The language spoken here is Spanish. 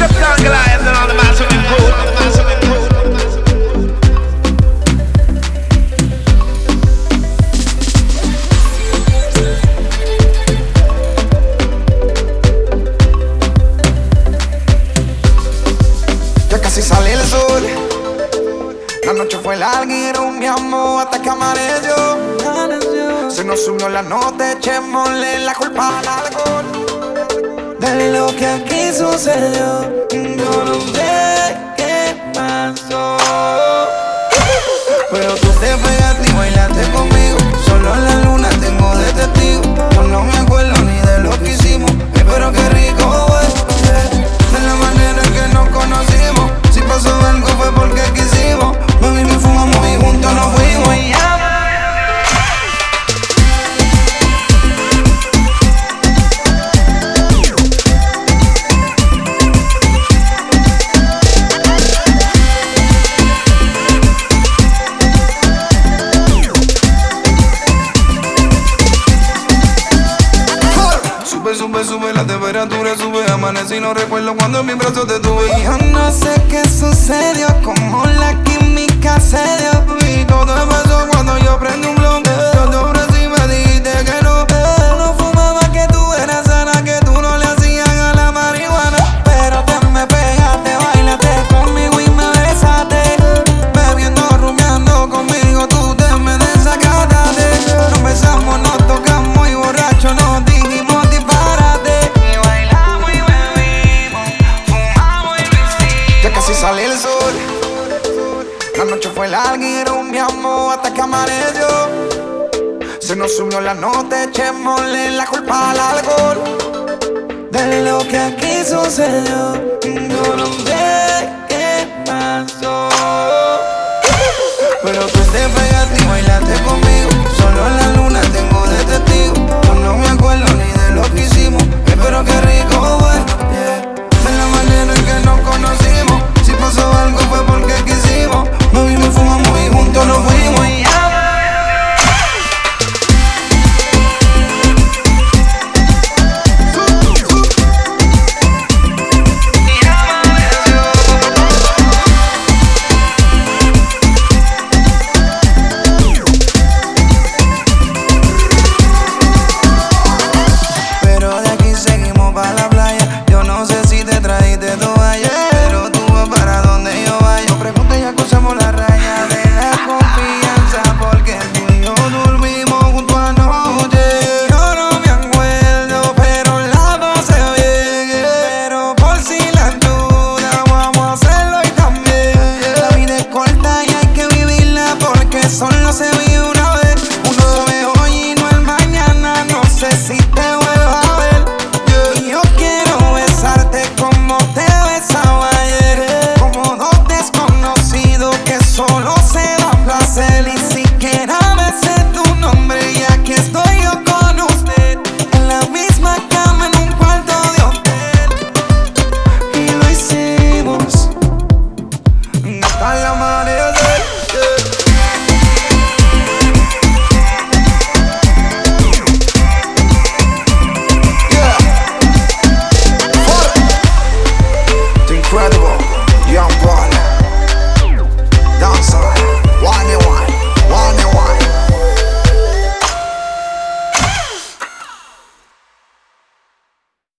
Captain Goliath and all the massive crew. Ya casi sale el sol, la noche fue larga y rumbiamos hasta que amaneció. Se nos subió la nota, echémosle la culpa al alcohol de lo que aquí sucedió. Yo no sé qué pasó, pero tú te pegaste y bailaste conmigo. Solo en la luna tengo de testigo. Yo no me acuerdo ni de lo que hicimos, pero qué rico fue, de la manera en que nos conocimos. Si pasó algo fue porque quisimos. Bebimos y fumamos y juntos nos fuimos y ya. Sube la temperatura, sube, amanecí, no recuerdo cuando en mis brazos te tuve. Yo no sé qué sucedió, como la química se dio. Y todo empezó cuando yo prendí un blonde. Yo te ofrecí y me dijiste que no. No fumaba, que tú eras sana, que tú no le hacías a la marihuana. Pero te me pegaste, bailaste conmigo y me besaste. Bebiendo, rumiando conmigo, tú te me desacataste. Nos besamos, nos tocamos y borrachos nos dijimos disparate. Y bailamos y bebimos, fumamos y vestimos. Ya casi sale el sol, la noche fue larga y rumbiamos hasta que amaneció. Se nos subió la nota, echémosle la culpa al alcohol de lo que aquí sucedió. Yo no sé